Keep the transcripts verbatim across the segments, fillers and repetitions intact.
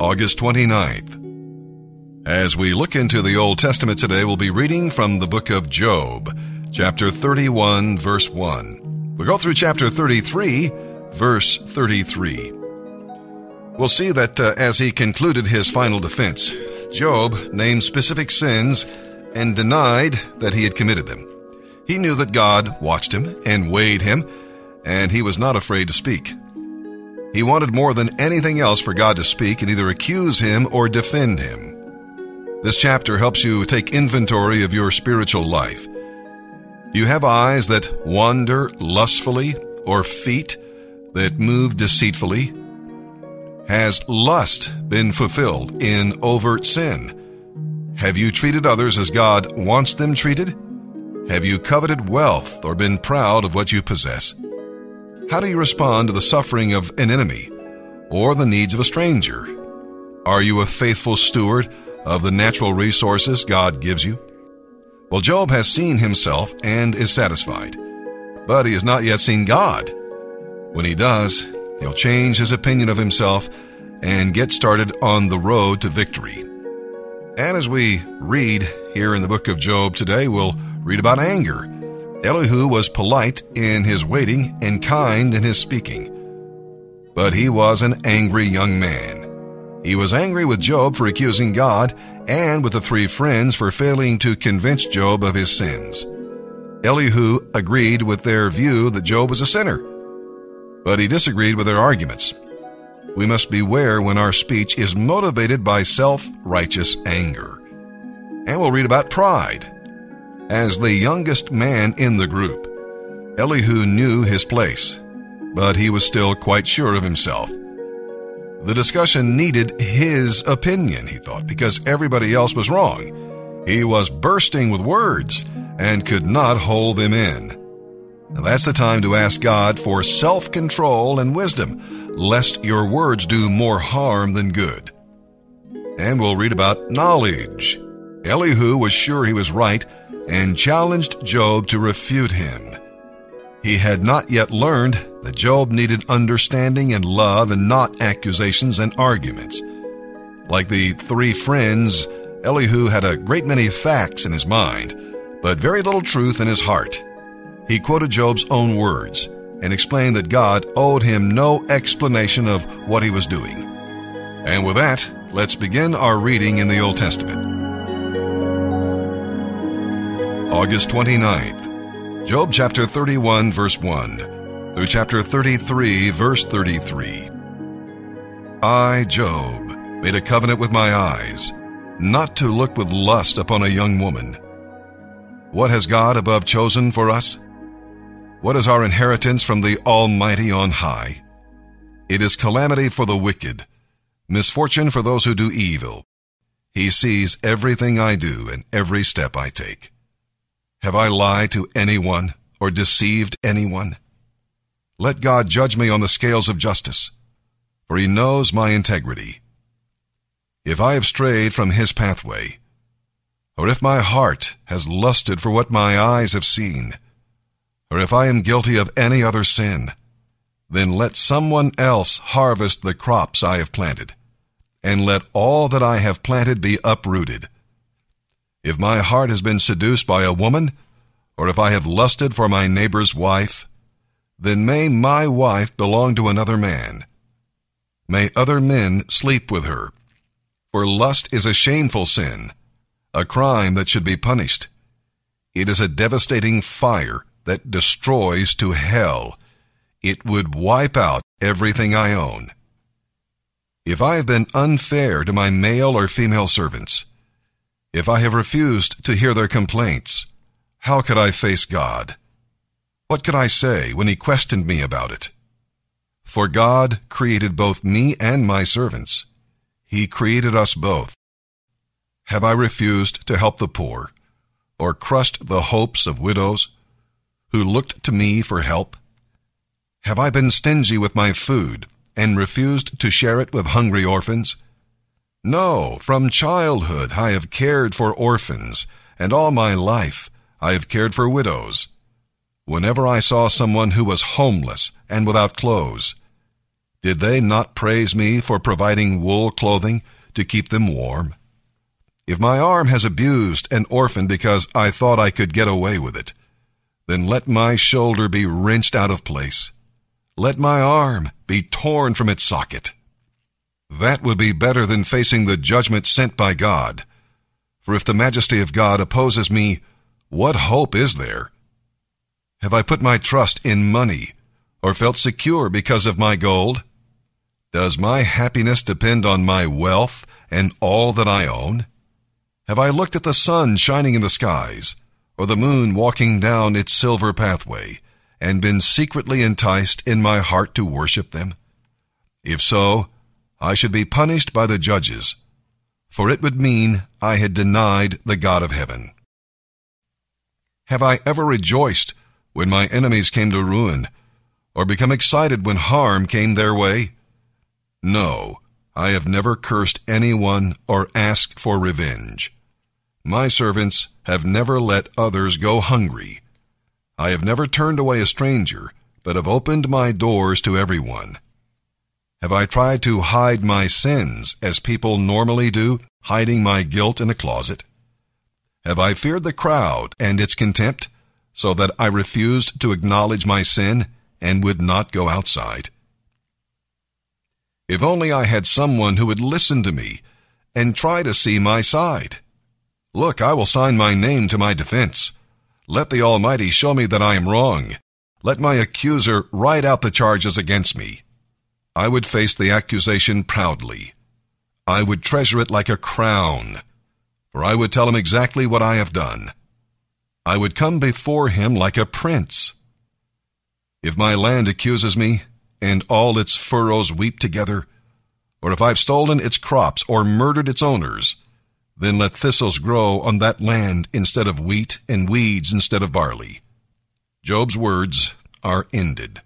August twenty-ninth. As we look into the Old Testament today, we'll be reading from the book of Job, chapter thirty-one, verse one. We'll go through chapter thirty-three, verse thirty-three. We'll see that uh, as he concluded his final defense, Job named specific sins and denied that he had committed them. He knew that God watched him and weighed him, and he was not afraid to speak. He wanted more than anything else for God to speak and either accuse him or defend him. This chapter helps you take inventory of your spiritual life. Do you have eyes that wander lustfully or feet that move deceitfully? Has lust been fulfilled in overt sin? Have you treated others as God wants them treated? Have you coveted wealth or been proud of what you possess? How do you respond to the suffering of an enemy or the needs of a stranger? Are you a faithful steward of the natural resources God gives you? Well, Job has seen himself and is satisfied, but he has not yet seen God. When he does, he'll change his opinion of himself and get started on the road to victory. And as we read here in the book of Job today, we'll read about anger. Elihu was polite in his waiting and kind in his speaking, but he was an angry young man. He was angry with Job for accusing God and with the three friends for failing to convince Job of his sins. Elihu agreed with their view that Job was a sinner, but he disagreed with their arguments. We must beware when our speech is motivated by self-righteous anger. And we'll read about pride. As the youngest man in the group, Elihu knew his place, but he was still quite sure of himself. The discussion needed his opinion, he thought, because everybody else was wrong. He was bursting with words and could not hold them in. Now that's the time to ask God for self-control and wisdom, lest your words do more harm than good. And we'll read about knowledge. Elihu was sure he was right and challenged Job to refute him. He had not yet learned that Job needed understanding and love and not accusations and arguments. Like the three friends, Elihu had a great many facts in his mind, but very little truth in his heart. He quoted Job's own words and explained that God owed him no explanation of what he was doing. And with that, let's begin our reading in the Old Testament. August twenty-ninth. Job chapter thirty-one, verse one, through chapter thirty-three, verse thirty-three. I, Job, made a covenant with my eyes, not to look with lust upon a young woman. What has God above chosen for us? What is our inheritance from the Almighty on high? It is calamity for the wicked, misfortune for those who do evil. He sees everything I do and every step I take. Have I lied to anyone or deceived anyone? Let God judge me on the scales of justice, for he knows my integrity. If I have strayed from his pathway, or if my heart has lusted for what my eyes have seen, or if I am guilty of any other sin, then let someone else harvest the crops I have planted, and let all that I have planted be uprooted. If my heart has been seduced by a woman, or if I have lusted for my neighbor's wife, then may my wife belong to another man. May other men sleep with her. For lust is a shameful sin, a crime that should be punished. It is a devastating fire that destroys to hell. It would wipe out everything I own. If I have been unfair to my male or female servants, if I have refused to hear their complaints, how could I face God? What could I say when he questioned me about it? For God created both me and my servants. He created us both. Have I refused to help the poor, or crushed the hopes of widows who looked to me for help? Have I been stingy with my food and refused to share it with hungry orphans? No, from childhood I have cared for orphans, and all my life I have cared for widows. Whenever I saw someone who was homeless and without clothes, Did they not praise me for providing wool clothing to keep them warm? If my arm has abused an orphan because I thought I could get away with it, then let my shoulder be wrenched out of place. Let my arm be torn from its socket. That would be better than facing the judgment sent by God. For if the majesty of God opposes me, what hope is there? Have I put my trust in money, or felt secure because of my gold? Does my happiness depend on my wealth and all that I own? Have I looked at the sun shining in the skies, or the moon walking down its silver pathway, and been secretly enticed in my heart to worship them? If so, I should be punished by the judges, for it would mean I had denied the God of heaven. Have I ever rejoiced when my enemies came to ruin, or become excited when harm came their way? No, I have never cursed anyone or asked for revenge. My servants have never let others go hungry. I have never turned away a stranger, but have opened my doors to everyone. Have I tried to hide my sins as people normally do, hiding my guilt in a closet? Have I feared the crowd and its contempt, so that I refused to acknowledge my sin and would not go outside? If only I had someone who would listen to me and try to see my side. Look, I will sign my name to my defense. Let the Almighty show me that I am wrong. Let my accuser write out the charges against me. I would face the accusation proudly. I would treasure it like a crown, for I would tell him exactly what I have done. I would come before him like a prince. If my land accuses me, and all its furrows weep together, or if I've stolen its crops or murdered its owners, then let thistles grow on that land instead of wheat, and weeds instead of barley. Job's words are ended.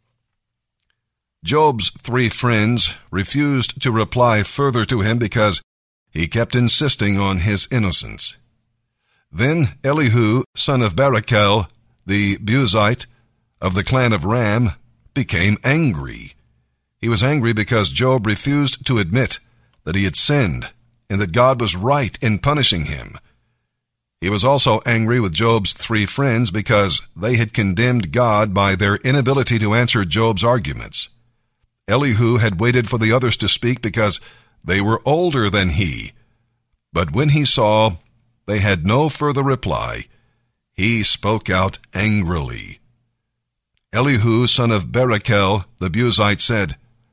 Job's three friends refused to reply further to him because he kept insisting on his innocence. Then Elihu, son of Barachel, the Buzite of the clan of Ram, became angry. He was angry because Job refused to admit that he had sinned and that God was right in punishing him. He was also angry with Job's three friends because they had condemned God by their inability to answer Job's arguments. Elihu had waited for the others to speak because they were older than he. But when he saw they had no further reply, he spoke out angrily. Elihu, son of Barachel, the Buzite, said,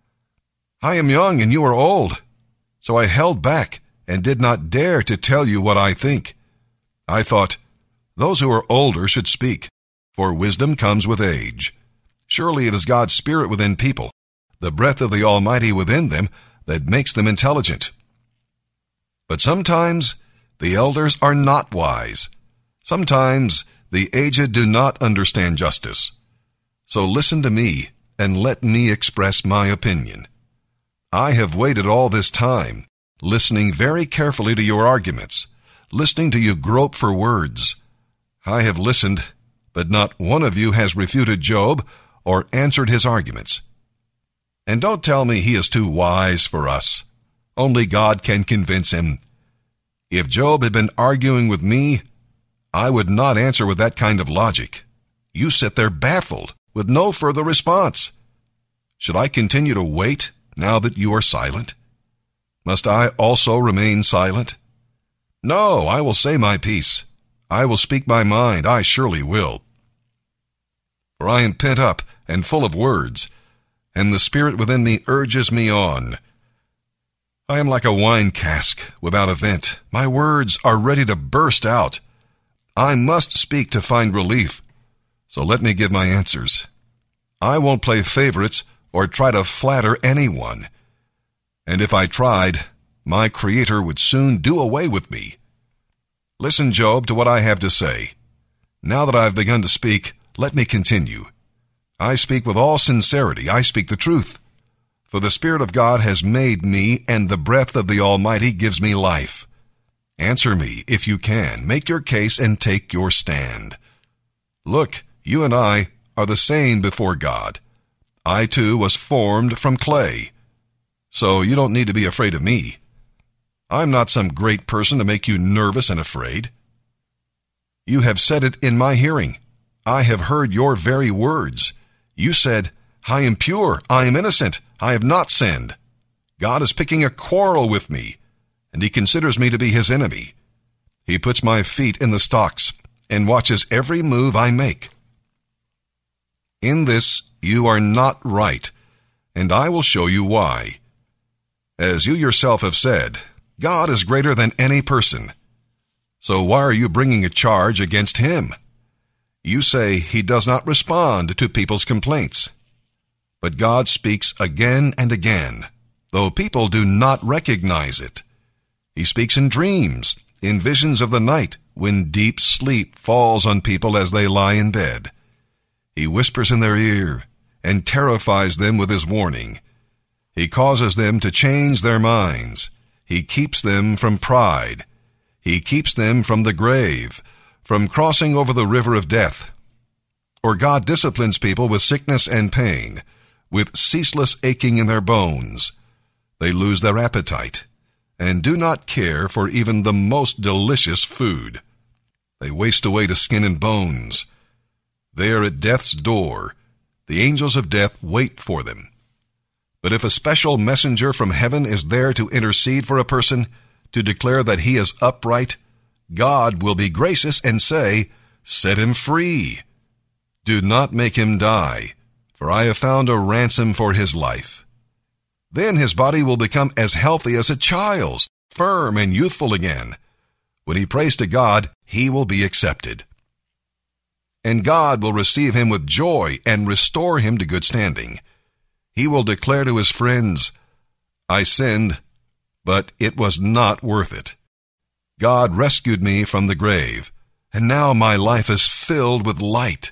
I am young and you are old, so I held back and did not dare to tell you what I think. I thought, those who are older should speak, for wisdom comes with age. Surely it is God's Spirit within people, the breath of the Almighty within them, that makes them intelligent. But sometimes the elders are not wise. Sometimes the aged do not understand justice. So listen to me and let me express my opinion. I have waited all this time, listening very carefully to your arguments, listening to you grope for words. I have listened, but not one of you has refuted Job or answered his arguments. And don't tell me he is too wise for us. Only God can convince him. If Job had been arguing with me, I would not answer with that kind of logic. You sit there baffled, with no further response. Should I continue to wait now that you are silent? Must I also remain silent? No, I will say my piece. I will speak my mind, I surely will. For I am pent up and full of words, and the Spirit within me urges me on. I am like a wine cask without a vent. My words are ready to burst out. I must speak to find relief, so let me give my answers. I won't play favorites or try to flatter anyone. And if I tried, my Creator would soon do away with me. Listen, Job, to what I have to say. Now that I have begun to speak, let me continue. I speak with all sincerity. I speak the truth. For the Spirit of God has made me, and the breath of the Almighty gives me life. Answer me, if you can. Make your case and take your stand. Look, you and I are the same before God. I too was formed from clay. So you don't need to be afraid of me. I'm not some great person to make you nervous and afraid. You have said it in my hearing. I have heard your very words. You said, I am pure, I am innocent, I have not sinned. God is picking a quarrel with me, and he considers me to be his enemy. He puts my feet in the stocks and watches every move I make. In this you are not right, and I will show you why. As you yourself have said, God is greater than any person. So why are you bringing a charge against him? You say he does not respond to people's complaints. But God speaks again and again, though people do not recognize it. He speaks in dreams, in visions of the night, when deep sleep falls on people as they lie in bed. He whispers in their ear and terrifies them with his warning. He causes them to change their minds. He keeps them from pride. He keeps them from the grave, from crossing over the river of death. Or God disciplines people with sickness and pain, with ceaseless aching in their bones. They lose their appetite and do not care for even the most delicious food. They waste away to skin and bones. They are at death's door. The angels of death wait for them. But if a special messenger from heaven is there to intercede for a person, to declare that he is upright, God will be gracious and say, set him free. Do not make him die, for I have found a ransom for his life. Then his body will become as healthy as a child's, firm and youthful again. When he prays to God, he will be accepted. And God will receive him with joy and restore him to good standing. He will declare to his friends, I sinned, but it was not worth it. God rescued me from the grave, and now my life is filled with light.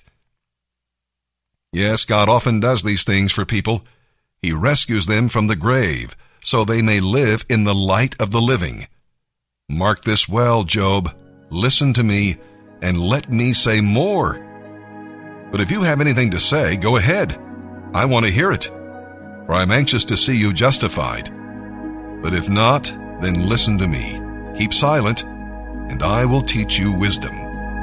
Yes, God often does these things for people. He rescues them from the grave, so they may live in the light of the living. Mark this well, Job. Listen to me, and let me say more. But if you have anything to say, go ahead. I want to hear it, for I'm anxious to see you justified. But if not, then listen to me. Keep silent, and I will teach you wisdom.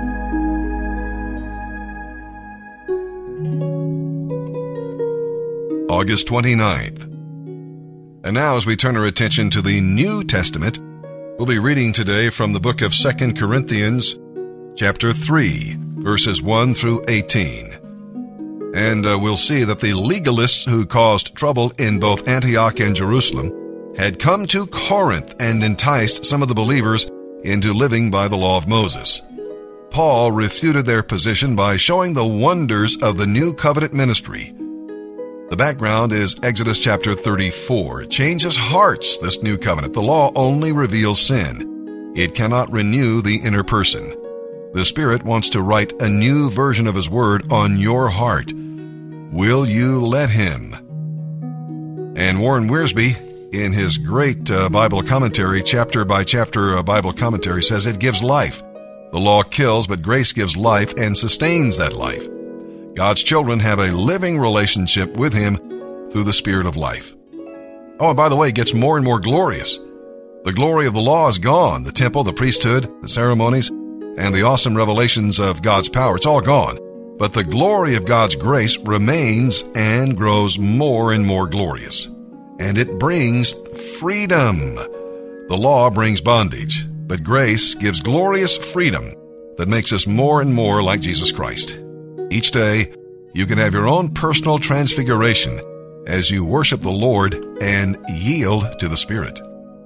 August twenty-ninth. And now as we turn our attention to the New Testament, we'll be reading today from the book of Second Corinthians, chapter three, verses one through eighteen. And uh, we'll see that the legalists who caused trouble in both Antioch and Jerusalem had come to Corinth and enticed some of the believers into living by the law of Moses. Paul refuted their position by showing the wonders of the new covenant ministry. The background is Exodus chapter thirty-four. It changes hearts, this new covenant. The law only reveals sin. It cannot renew the inner person. The Spirit wants to write a new version of His Word on your heart. Will you let Him? And Warren Wiersbe, in his great uh, Bible commentary, chapter by chapter uh, Bible commentary, says it gives life. The law kills, but grace gives life and sustains that life. God's children have a living relationship with Him through the Spirit of life. Oh, and by the way, it gets more and more glorious. The glory of the law is gone. The temple, the priesthood, the ceremonies, and the awesome revelations of God's power, it's all gone. But the glory of God's grace remains and grows more and more glorious. And it brings freedom. The law brings bondage, but grace gives glorious freedom that makes us more and more like Jesus Christ. Each day, you can have your own personal transfiguration as you worship the Lord and yield to the Spirit.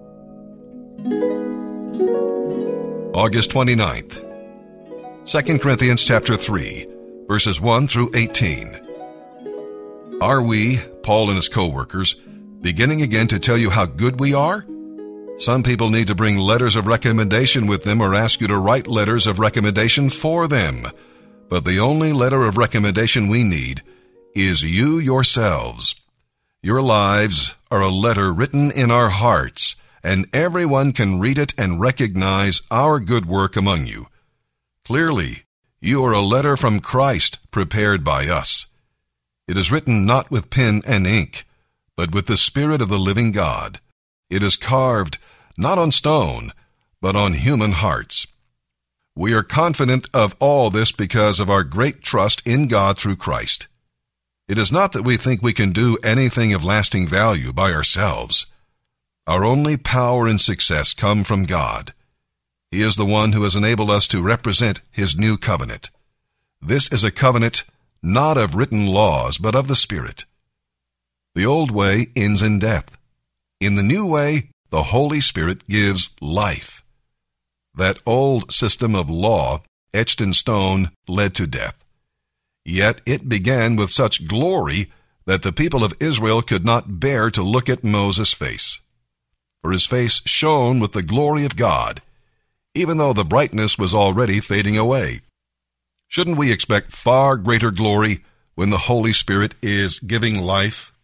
August twenty-ninth. Second Corinthians chapter three, verses one through eighteen. Are we, Paul and his co-workers, beginning again to tell you how good we are? Some people need to bring letters of recommendation with them or ask you to write letters of recommendation for them. But the only letter of recommendation we need is you yourselves. Your lives are a letter written in our hearts, and everyone can read it and recognize our good work among you. Clearly, you are a letter from Christ prepared by us. It is written not with pen and ink, but with the Spirit of the living God. It is carved not on stone, but on human hearts. We are confident of all this because of our great trust in God through Christ. It is not that we think we can do anything of lasting value by ourselves. Our only power and success come from God. He is the one who has enabled us to represent His new covenant. This is a covenant not of written laws, but of the Spirit. The old way ends in death. In the new way, the Holy Spirit gives life. That old system of law, etched in stone, led to death. Yet it began with such glory that the people of Israel could not bear to look at Moses' face. For his face shone with the glory of God, even though the brightness was already fading away. Shouldn't we expect far greater glory when the Holy Spirit is giving life?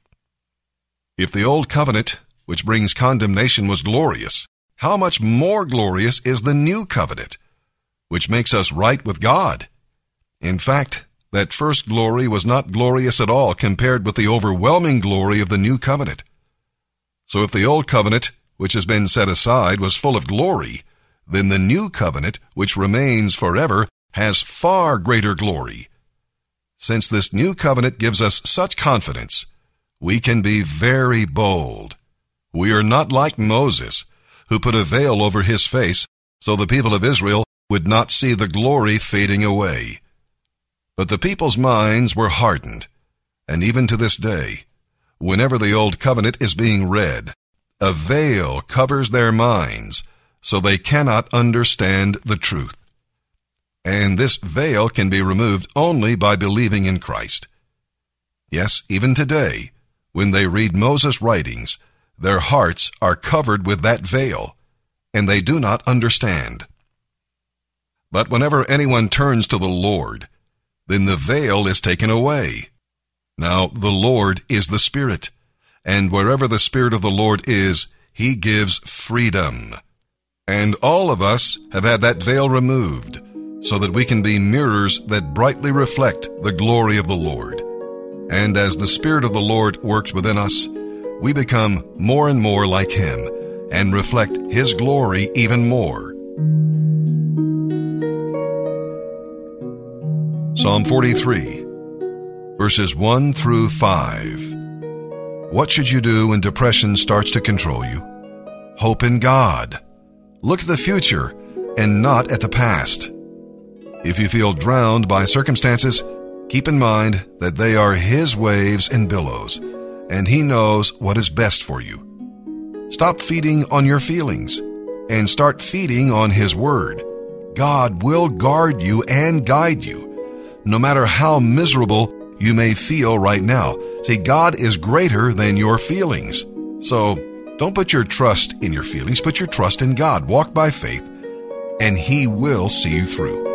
If the old covenant, which brings condemnation, was glorious, how much more glorious is the new covenant, which makes us right with God? In fact, that first glory was not glorious at all compared with the overwhelming glory of the new covenant. So if the old covenant, which has been set aside, was full of glory, then the new covenant, which remains forever, has far greater glory. Since this new covenant gives us such confidence, we can be very bold. We are not like Moses, who put a veil over his face so the people of Israel would not see the glory fading away. But the people's minds were hardened, and even to this day, whenever the old covenant is being read, a veil covers their minds so they cannot understand the truth. And this veil can be removed only by believing in Christ. Yes, even today, when they read Moses' writings, their hearts are covered with that veil, and they do not understand. But whenever anyone turns to the Lord, then the veil is taken away. Now, the Lord is the Spirit, and wherever the Spirit of the Lord is, He gives freedom. And all of us have had that veil removed, so that we can be mirrors that brightly reflect the glory of the Lord. And as the Spirit of the Lord works within us, we become more and more like Him and reflect His glory even more. Psalm forty-three, verses one through five. What should you do when depression starts to control you? Hope in God. Look at the future and not at the past. If you feel drowned by circumstances, keep in mind that they are His waves and billows, and He knows what is best for you. Stop feeding on your feelings and start feeding on His Word. God will guard you and guide you, no matter how miserable you may feel right now. See, God is greater than your feelings. So don't put your trust in your feelings, put your trust in God. Walk by faith, and He will see you through.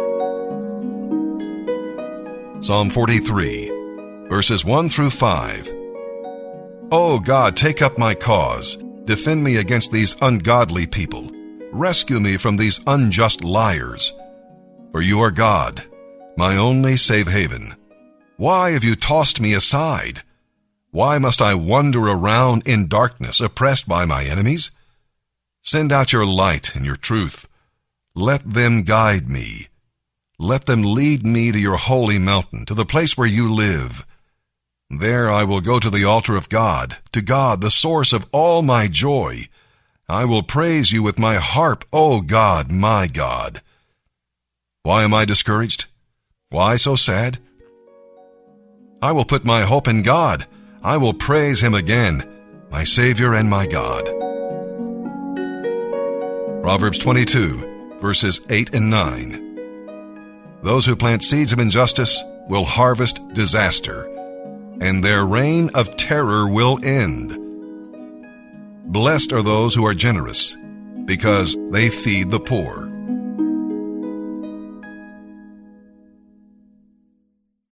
Psalm forty-three, verses one through five. O God, take up my cause. Defend me against these ungodly people. Rescue me from these unjust liars. For you are God, my only safe haven. Why have you tossed me aside? Why must I wander around in darkness, oppressed by my enemies? Send out your light and your truth. Let them guide me. Let them lead me to your holy mountain, to the place where you live. There I will go to the altar of God, to God, the source of all my joy. I will praise you with my harp, O God, my God. Why am I discouraged? Why so sad? I will put my hope in God. I will praise Him again, my Savior and my God. Proverbs twenty-two, verses eight and nine. Those who plant seeds of injustice will harvest disaster, and their reign of terror will end. Blessed are those who are generous, because they feed the poor.